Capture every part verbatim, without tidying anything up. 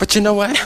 But you know what?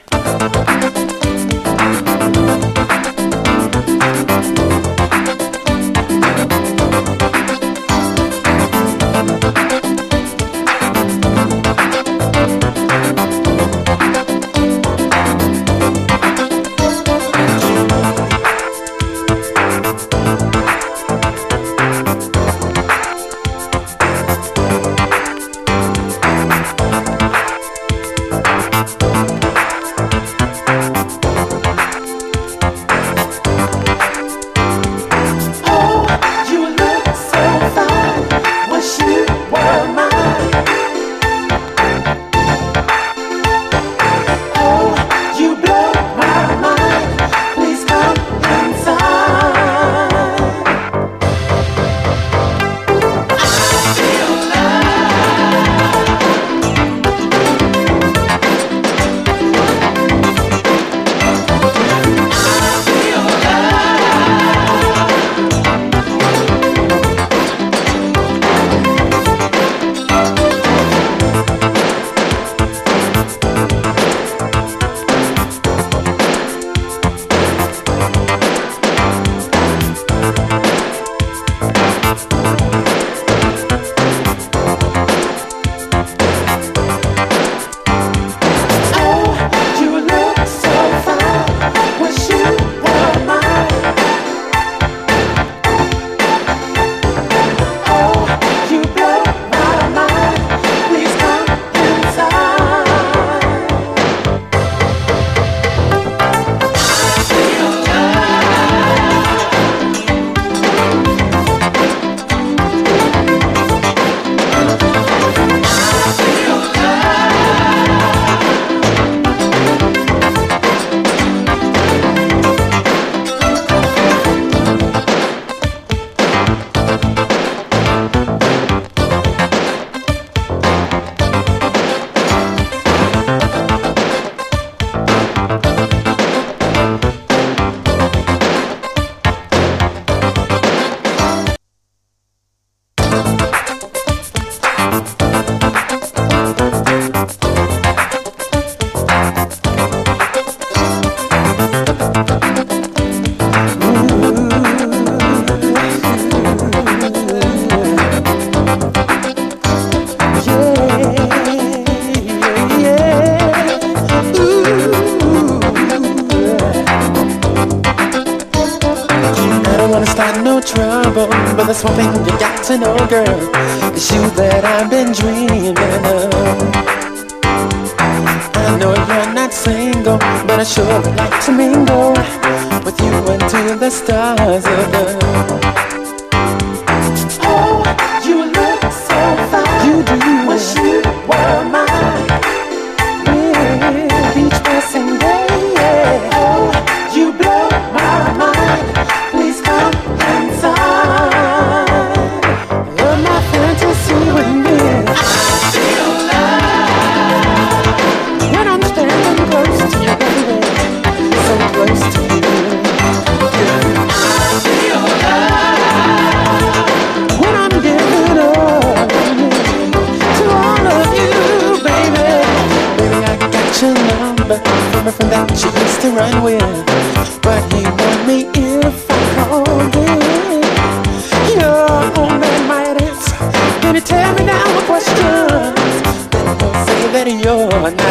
But there's one thing you got to know, girl, it's you that I've been dreaming of. I know you're not single, but I sure would like to mingle with you until the stars above. Oh, you look so fine. You do. Wish you were mine. Yeah, each passing day. Yeah. Oh, you blow my mind. Please come inside. You're my fantasy with me. I feel love when I'm standing close to you, baby, so close to you. Yeah. I feel love when I'm giving up to all of you, baby. Baby, I got your number from a friend that you used to run with, but he warned me if I called in, your old man might answer. Then he tell me now a question, then he'll say that you're not